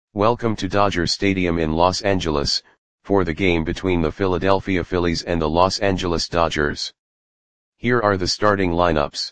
Welcome to Dodger Stadium in Los Angeles, for the game between the Philadelphia Phillies and the Los Angeles Dodgers. Here are the starting lineups.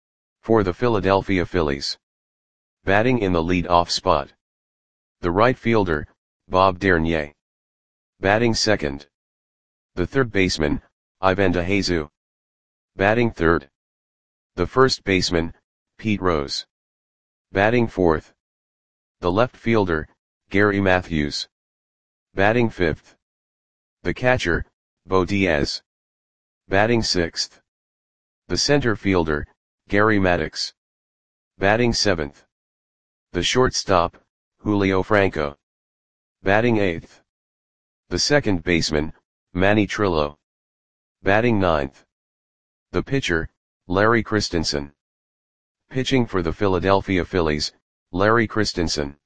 For the Philadelphia Phillies. Batting in the lead-off spot. The right fielder, Bob Dernier. Batting second. The third baseman, Ivan DeJesus. Batting third. The first baseman, Pete Rose. Batting fourth. The left fielder, Gary Matthews. Batting fifth. The catcher, Bo Diaz. Batting sixth. The center fielder, Gary Maddox. Batting seventh. The shortstop, Julio Franco. Batting eighth. The second baseman, Manny Trillo. Batting ninth. The pitcher, Larry Christensen. Pitching for the Philadelphia Phillies, Larry Christensen.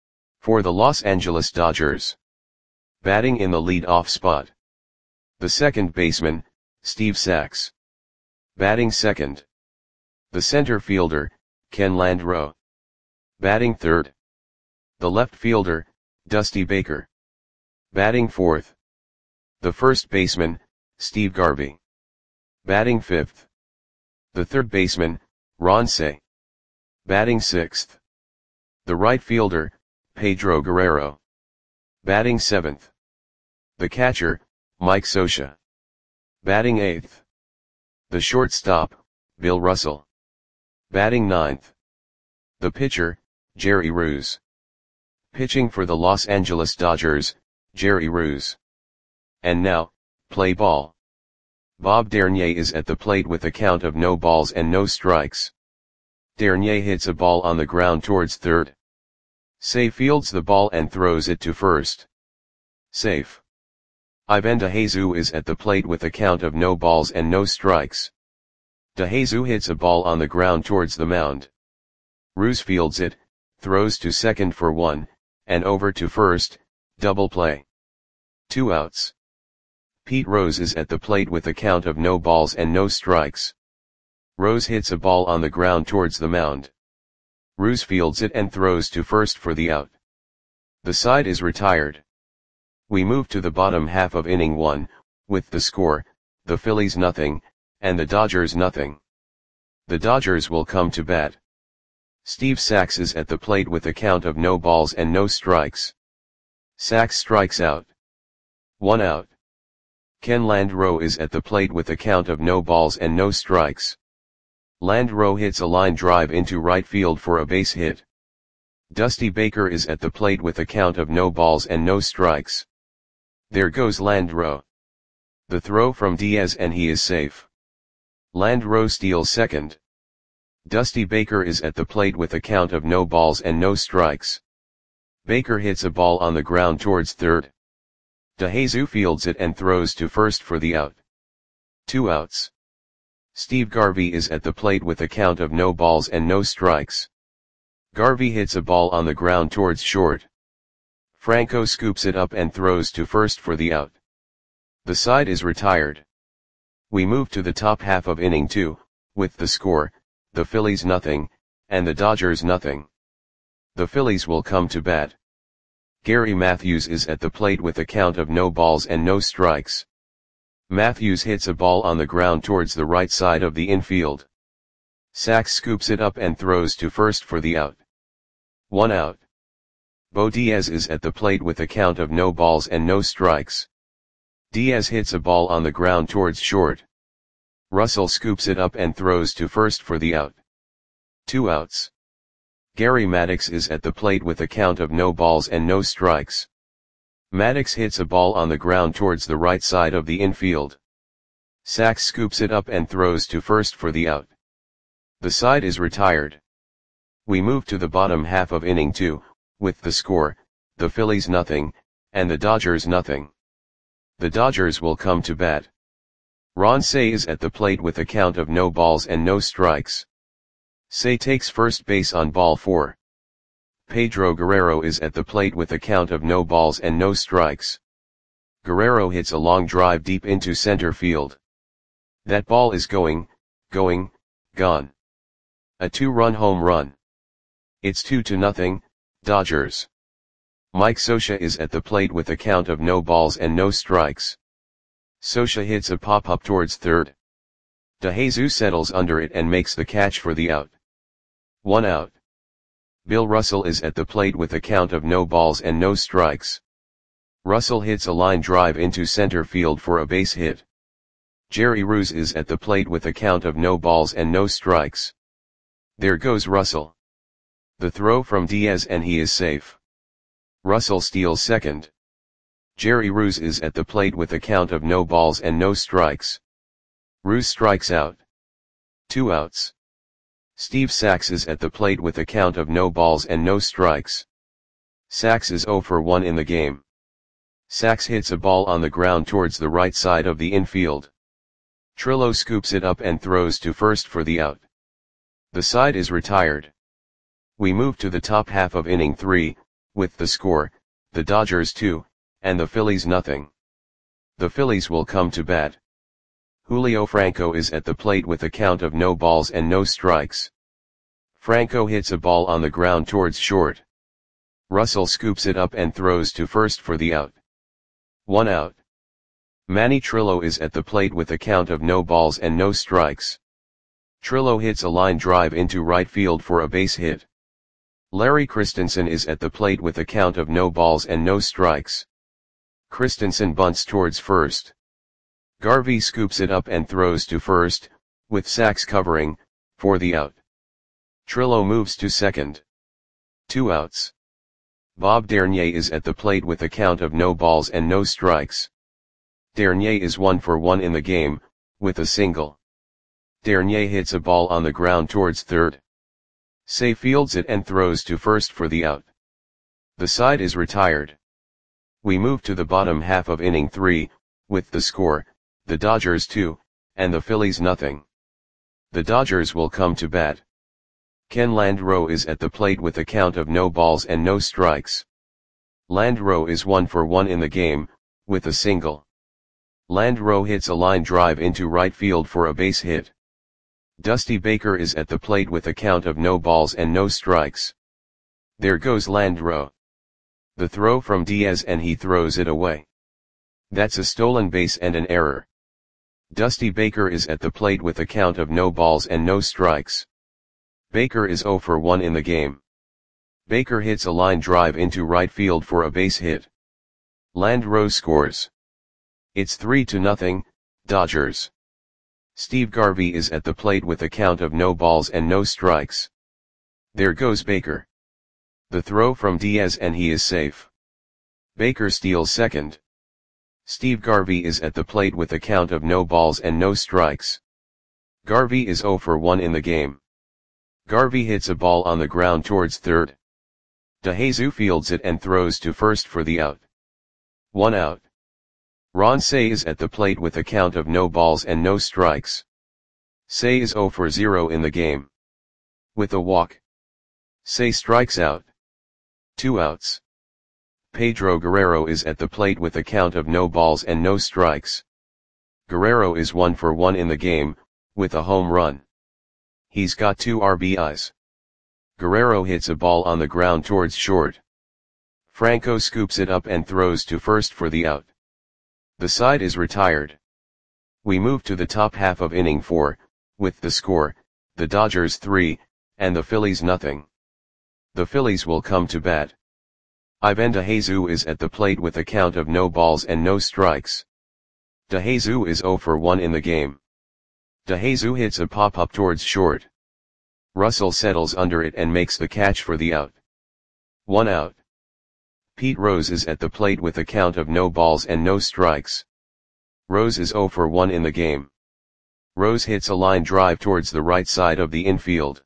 For the Los Angeles Dodgers. Batting in the lead-off spot. The second baseman, Steve Sax. Batting second. The center fielder, Ken Landreaux. Batting third. The left fielder, Dusty Baker. Batting fourth. The first baseman, Steve Garvey. Batting fifth. The third baseman, Ron Cey. Batting sixth. The right fielder, Pedro Guerrero. Batting seventh. The catcher, Mike Scioscia. Batting eighth. The shortstop, Bill Russell. Batting ninth. The pitcher, Jerry Ruse. Pitching for the Los Angeles Dodgers, Jerry Ruse. And now, play ball. Bob Dernier is at the plate with a count of no balls and no strikes. Dernier hits a ball on the ground towards third. Cey fields the ball and throws it to first. Safe. Ivan DeJesus is at the plate with a count of no balls and no strikes. DeJesus hits a ball on the ground towards the mound. Ruse fields it, throws to second for one, and over to first, double play. 2 outs. Pete Rose is at the plate with a count of no balls and no strikes. Rose hits a ball on the ground towards the mound. Ruse fields it and throws to first for the out. The side is retired. We move to the bottom half of inning 1, with the score, the Phillies nothing, and the Dodgers nothing. The Dodgers will come to bat. Steve Sax is at the plate with a count of no balls and no strikes. Sax strikes out. 1 out. Ken Landreaux is at the plate with a count of no balls and no strikes. Landreaux hits a line drive into right field for a base hit. Dusty Baker is at the plate with a count of no balls and no strikes. There goes Landreaux. The throw from Diaz and he is safe. Landreaux steals second. Dusty Baker is at the plate with a count of no balls and no strikes. Baker hits a ball on the ground towards third. DeJesus fields it and throws to first for the out. 2 outs. Steve Garvey is at the plate with a count of no balls and no strikes. Garvey hits a ball on the ground towards short. Franco scoops it up and throws to first for the out. The side is retired. We move to the top half of inning 2, with the score, the Phillies nothing, and the Dodgers nothing. The Phillies will come to bat. Gary Matthews is at the plate with a count of no balls and no strikes. Matthews hits a ball on the ground towards the right side of the infield. Sax scoops it up and throws to first for the out. 1 out. Bo Diaz is at the plate with a count of no balls and no strikes. Diaz hits a ball on the ground towards short. Russell scoops it up and throws to first for the out. 2 outs. Gary Maddox is at the plate with a count of no balls and no strikes. Maddox hits a ball on the ground towards the right side of the infield. Sax scoops it up and throws to first for the out. The side is retired. We move to the bottom half of inning 2, with the score, the Phillies nothing, and the Dodgers nothing. The Dodgers will come to bat. Ron Cey is at the plate with a count of no balls and no strikes. Cey takes first base on ball 4. Pedro Guerrero is at the plate with a count of no balls and no strikes. Guerrero hits a long drive deep into center field. That ball is gone. A 2-run home run. It's 2-0, Dodgers. Mike Scioscia is at the plate with a count of no balls and no strikes. Scioscia hits a pop-up towards third. DeJesus settles under it and makes the catch for the out. 1 out. Bill Russell is at the plate with a count of no balls and no strikes. Russell hits a line drive into center field for a base hit. Jerry Ruse is at the plate with a count of no balls and no strikes. There goes Russell. The throw from Diaz and he is safe. Russell steals second. Jerry Ruse is at the plate with a count of no balls and no strikes. Ruse strikes out. 2 outs. Steve Sax is at the plate with a count of no balls and no strikes. Sax is 0 for 1 in the game. Sax hits a ball on the ground towards the right side of the infield. Trillo scoops it up and throws to first for the out. The side is retired. We move to the top half of inning 3, with the score, the Dodgers 2, and the Phillies nothing. The Phillies will come to bat. Julio Franco is at the plate with a count of no balls and no strikes. Franco hits a ball on the ground towards short. Russell scoops it up and throws to first for the out. 1 out. Manny Trillo is at the plate with a count of no balls and no strikes. Trillo hits a line drive into right field for a base hit. Larry Christensen is at the plate with a count of no balls and no strikes. Christensen bunts towards first. Garvey scoops it up and throws to first, with Sax covering, for the out. Trillo moves to second. 2 outs. Bob Dernier is at the plate with a count of no balls and no strikes. Dernier is 1 for 1 in the game, with a single. Dernier hits a ball on the ground towards third. Say fields it and throws to first for the out. The side is retired. We move to the bottom half of inning 3, with the score, the Dodgers 2, and the Phillies nothing. The Dodgers will come to bat. Ken Landreaux is at the plate with a count of no balls and no strikes. Landreaux is 1 for 1 in the game, with a single. Landreaux hits a line drive into right field for a base hit. Dusty Baker is at the plate with a count of no balls and no strikes. There goes Landreaux. The throw from Diaz and he throws it away. That's a stolen base and an error. Dusty Baker is at the plate with a count of no balls and no strikes. Baker is 0 for 1 in the game. Baker hits a line drive into right field for a base hit. Landreaux scores. It's 3-0, Dodgers. Steve Garvey is at the plate with a count of no balls and no strikes. There goes Baker. The throw from Diaz and he is safe. Baker steals second. Steve Garvey is at the plate with a count of no balls and no strikes. Garvey is 0 for 1 in the game. Garvey hits a ball on the ground towards third. DeJesus fields it and throws to first for the out. 1 out. Ron Cey is at the plate with a count of no balls and no strikes. Cey is 0 for 0 in the game. With a walk. Cey strikes out. 2 outs. Pedro Guerrero is at the plate with a count of no balls and no strikes. Guerrero is 1 for 1 in the game, with a home run. He's got 2 RBIs. Guerrero hits a ball on the ground towards short. Franco scoops it up and throws to first for the out. The side is retired. We move to the top half of inning 4, with the score, the Dodgers 3, and the Phillies nothing. The Phillies will come to bat. Ivan DeJesus is at the plate with a count of no balls and no strikes. DeJesus is 0 for 1 in the game. DeJesus hits a pop-up towards short. Russell settles under it and makes the catch for the out. 1 out. Pete Rose is at the plate with a count of no balls and no strikes. Rose is 0 for 1 in the game. Rose hits a line drive towards the right side of the infield.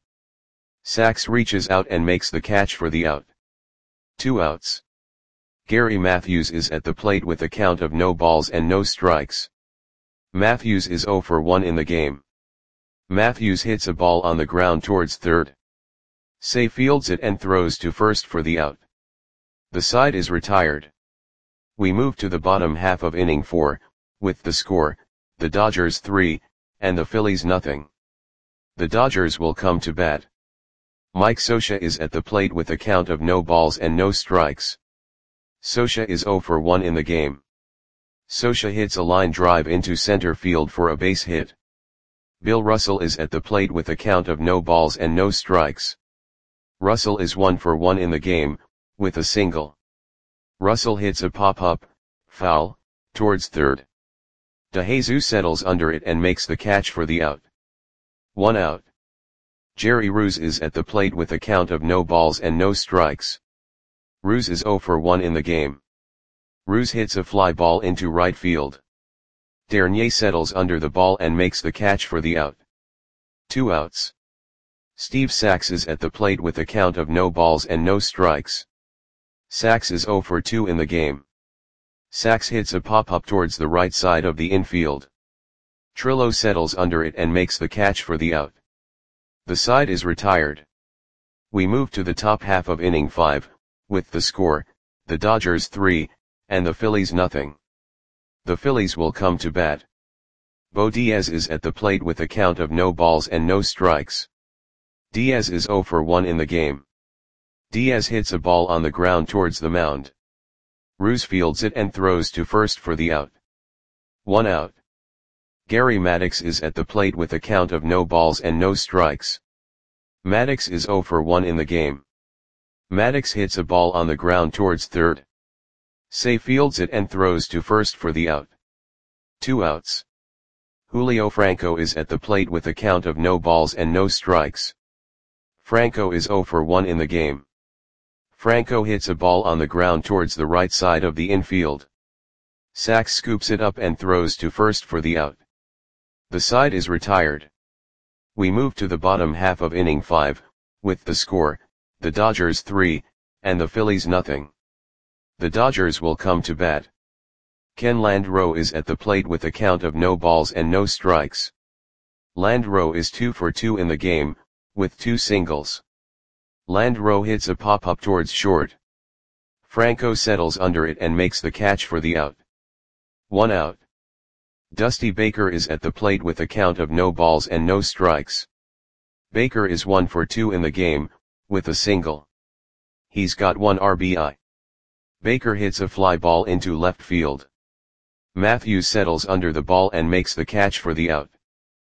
Sax reaches out and makes the catch for the out. 2 outs. Gary Matthews is at the plate with a count of no balls and no strikes. Matthews is 0 for 1 in the game. Matthews hits a ball on the ground towards third. Cey fields it and throws to first for the out. The side is retired. We move to the bottom half of inning 4, with the score, the Dodgers 3, and the Phillies nothing. The Dodgers will come to bat. Mike Scioscia is at the plate with a count of no balls and no strikes. Scioscia is 0 for 1 in the game. Scioscia hits a line drive into center field for a base hit. Bill Russell is at the plate with a count of no balls and no strikes. Russell is 1 for 1 in the game, with a single. Russell hits a pop-up, foul, towards third. DeJesus settles under it and makes the catch for the out. 1 out. Jerry Ruse is at the plate with a count of no balls and no strikes. Ruse is 0 for 1 in the game. Ruse hits a fly ball into right field. Dernier settles under the ball and makes the catch for the out. 2 outs. Steve Sax is at the plate with a count of no balls and no strikes. Sax is 0 for 2 in the game. Sax hits a pop-up towards the right side of the infield. Trillo settles under it and makes the catch for the out. The side is retired. We move to the top half of inning 5, with the score, the Dodgers 3, and the Phillies nothing. The Phillies will come to bat. Bo Diaz is at the plate with a count of no balls and no strikes. Diaz is 0 for 1 in the game. Diaz hits a ball on the ground towards the mound. Ruse fields it and throws to first for the out. 1 out. Gary Maddox is at the plate with a count of no balls and no strikes. Maddox is 0 for 1 in the game. Maddox hits a ball on the ground towards third. Say fields it and throws to first for the out. 2 outs. Julio Franco is at the plate with a count of no balls and no strikes. Franco is 0 for 1 in the game. Franco hits a ball on the ground towards the right side of the infield. Sax scoops it up and throws to first for the out. The side is retired. We move to the bottom half of inning 5, with the score, the Dodgers 3, and the Phillies nothing. The Dodgers will come to bat. Ken Landreaux is at the plate with a count of no balls and no strikes. Landreaux is 2 for 2 in the game, with 2 singles. Landreaux hits a pop-up towards short. Franco settles under it and makes the catch for the out. 1 out. Dusty Baker is at the plate with a count of no balls and no strikes. Baker is 1 for 2 in the game, with a single. He's got 1 RBI. Baker hits a fly ball into left field. Matthews settles under the ball and makes the catch for the out.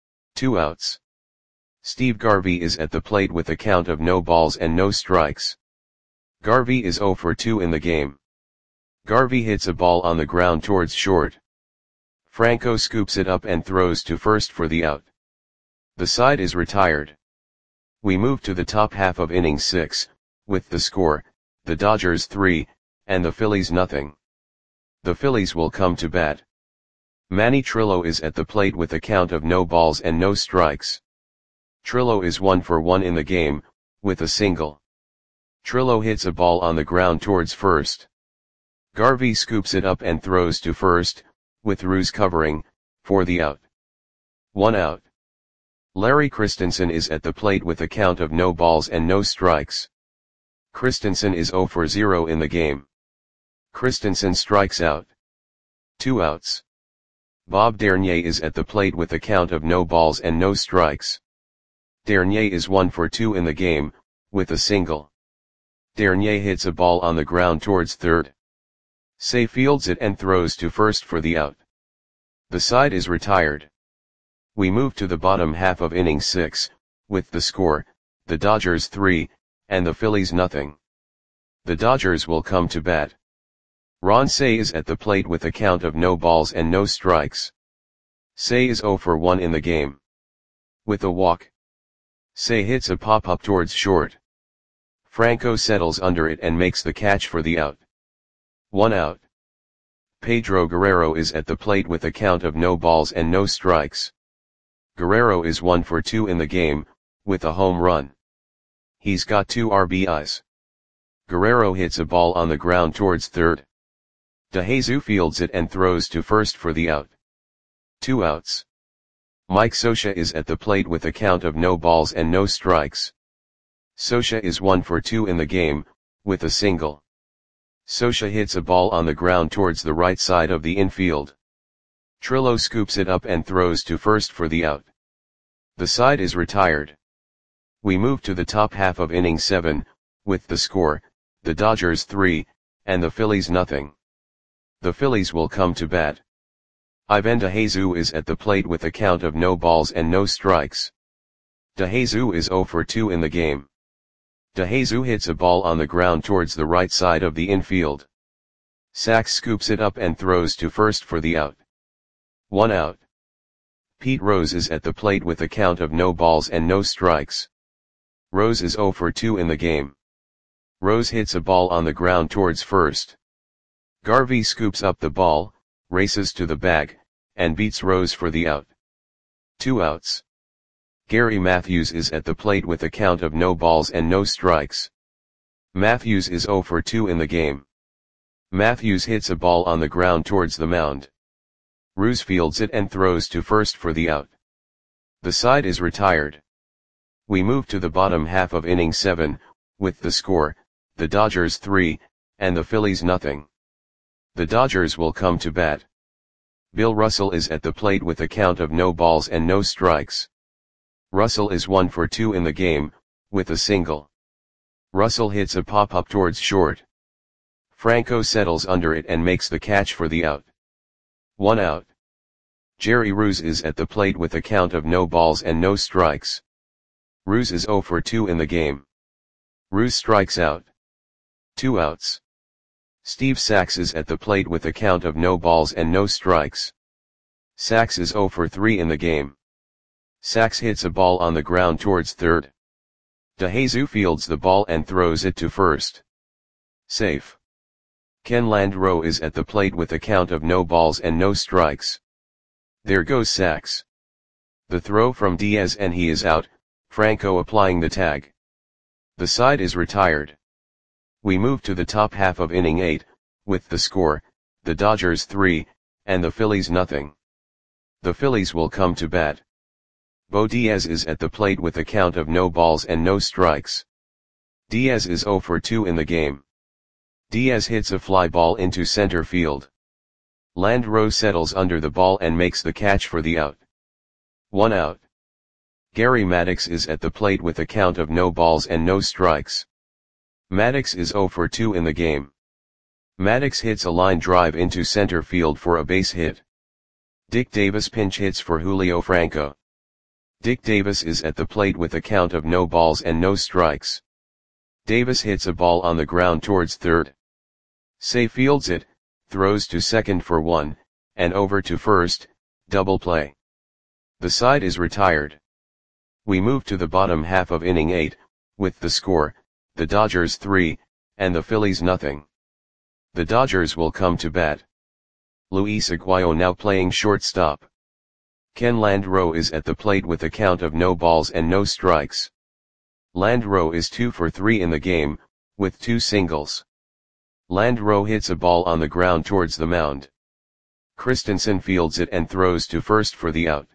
2 outs. Steve Garvey is at the plate with a count of no balls and no strikes. Garvey is 0 for 2 in the game. Garvey hits a ball on the ground towards short. Franco scoops it up and throws to first for the out. The side is retired. We move to the top half of inning 6, with the score, the Dodgers 3, and the Phillies nothing. The Phillies will come to bat. Manny Trillo is at the plate with a count of no balls and no strikes. Trillo is 1 for 1 in the game, with a single. Trillo hits a ball on the ground towards first. Garvey scoops it up and throws to first, with Ruse covering, for the out. 1 out. Larry Christensen is at the plate with a count of no balls and no strikes. Christensen is 0 for 0 in the game. Christensen strikes out. 2 outs. Bob Dernier is at the plate with a count of no balls and no strikes. Dernier is 1 for 2 in the game, with a single. Dernier hits a ball on the ground towards third. Say fields it and throws to first for the out. The side is retired. We move to the bottom half of inning 6, with the score, the Dodgers 3, and the Phillies nothing. The Dodgers will come to bat. Ron Cey is at the plate with a count of no balls and no strikes. Cey is 0 for 1 in the game. With a walk. Cey hits a pop-up towards short. Franco settles under it and makes the catch for the out. 1 out. Pedro Guerrero is at the plate with a count of no balls and no strikes. Guerrero is 1 for 2 in the game, with a home run. He's got 2 RBIs. Guerrero hits a ball on the ground towards third. DeJesus fields it and throws to first for the out. 2 outs. Mike Scioscia is at the plate with a count of no balls and no strikes. Scioscia is 1 for 2 in the game, with a single. Scioscia hits a ball on the ground towards the right side of the infield. Trillo scoops it up and throws to first for the out. The side is retired. We move to the top half of inning 7, with the score, the Dodgers 3, and the Phillies nothing. The Phillies will come to bat. Ivan DeJesus is at the plate with a count of no balls and no strikes. DeJesus is 0 for 2 in the game. DeJesus hits a ball on the ground towards the right side of the infield. Sachs scoops it up and throws to first for the out. 1 out. Pete Rose is at the plate with a count of no balls and no strikes. Rose is 0 for 2 in the game. Rose hits a ball on the ground towards first. Garvey scoops up the ball, races to the bag, and beats Rose for the out. 2 outs. Gary Matthews is at the plate with a count of no balls and no strikes. Matthews is 0 for 2 in the game. Matthews hits a ball on the ground towards the mound. Ruse fields it and throws to first for the out. The side is retired. We move to the bottom half of inning 7, with the score, the Dodgers 3, and the Phillies nothing. The Dodgers will come to bat. Bill Russell is at the plate with a count of no balls and no strikes. Russell is 1 for 2 in the game, with a single. Russell hits a pop-up towards short. Franco settles under it and makes the catch for the out. 1 out. Jerry Ruse is at the plate with a count of no balls and no strikes. Ruse is 0 for 2 in the game. Ruse strikes out. 2 outs. Steve Sachs is at the plate with a count of no balls and no strikes. Sachs is 0 for 3 in the game. Sachs hits a ball on the ground towards third. DeJesus fields the ball and throws it to first. Safe. Ken Landreau is at the plate with a count of no balls and no strikes. There goes Sachs. The throw from Diaz and he is out, Franco applying the tag. The side is retired. We move to the top half of inning 8, with the score, the Dodgers 3, and the Phillies nothing. The Phillies will come to bat. Bo Diaz is at the plate with a count of no balls and no strikes. Diaz is 0 for 2 in the game. Diaz hits a fly ball into center field. Landreau settles under the ball and makes the catch for the out. 1 out. Gary Maddox is at the plate with a count of no balls and no strikes. Maddox is 0 for 2 in the game. Maddox hits a line drive into center field for a base hit. Dick Davis pinch hits for Julio Franco. Dick Davis is at the plate with a count of no balls and no strikes. Davis hits a ball on the ground towards third. Say fields it, throws to second for 1, and over to first, double play. The side is retired. We move to the bottom half of inning 8, with the score, the Dodgers 3, and the Phillies nothing. The Dodgers will come to bat. Luis Aguayo now playing shortstop. Ken Landreau is at the plate with a count of no balls and no strikes. Landreau is 2 for 3 in the game, with 2 singles. Landreau hits a ball on the ground towards the mound. Christensen fields it and throws to first for the out.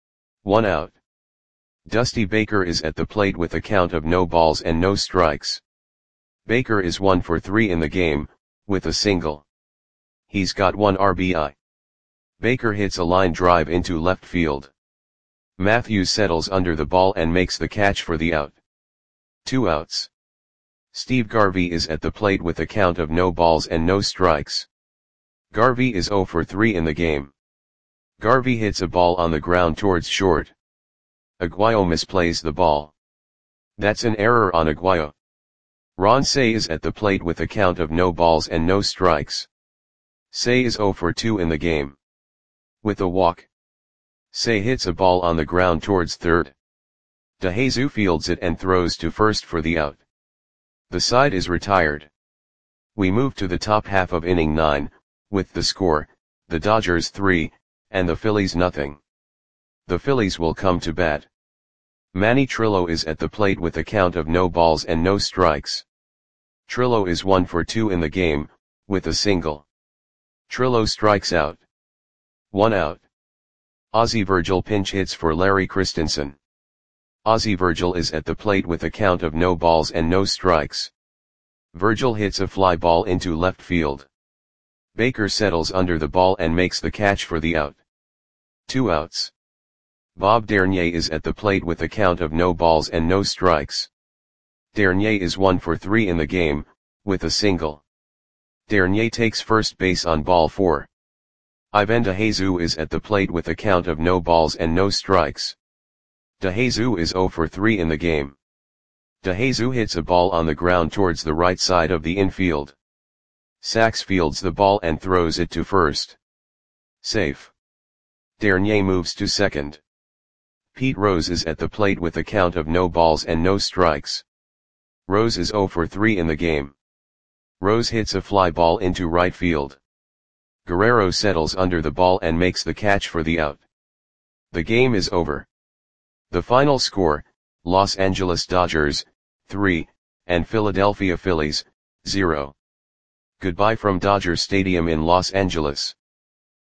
1 out. Dusty Baker is at the plate with a count of no balls and no strikes. Baker is 1 for 3 in the game, with a single. He's got 1 RBI. Baker hits a line drive into left field. Matthews settles under the ball and makes the catch for the out. 2 outs. Steve Garvey is at the plate with a count of no balls and no strikes. Garvey is 0 for 3 in the game. Garvey hits a ball on the ground towards short. Aguayo misplays the ball. That's an error on Aguayo. Ron Cey is at the plate with a count of no balls and no strikes. Cey is 0 for 2 in the game. With a walk. Cey hits a ball on the ground towards third. DeJesus fields it and throws to first for the out. The side is retired. We move to the top half of inning 9, with the score, the Dodgers 3, and the Phillies nothing. The Phillies will come to bat. Manny Trillo is at the plate with a count of no balls and no strikes. Trillo is 1 for 2 in the game, with a single. Trillo strikes out. 1 out. Ozzie Virgil pinch hits for Larry Christensen. Ozzie Virgil is at the plate with a count of no balls and no strikes. Virgil hits a fly ball into left field. Baker settles under the ball and makes the catch for the out. 2 outs. Bob Dernier is at the plate with a count of no balls and no strikes. Dernier is 1 for 3 in the game, with a single. Dernier takes first base on ball 4. Ivan DeJesus is at the plate with a count of no balls and no strikes. DeJesus is 0 for 3 in the game. DeJesus hits a ball on the ground towards the right side of the infield. Sachs fields the ball and throws it to first. Safe. Dernier moves to second. Pete Rose is at the plate with a count of no balls and no strikes. Rose is 0 for 3 in the game. Rose hits a fly ball into right field. Guerrero settles under the ball and makes the catch for the out. The game is over. The final score, Los Angeles Dodgers, 3, and Philadelphia Phillies, 0. Goodbye from Dodger Stadium in Los Angeles.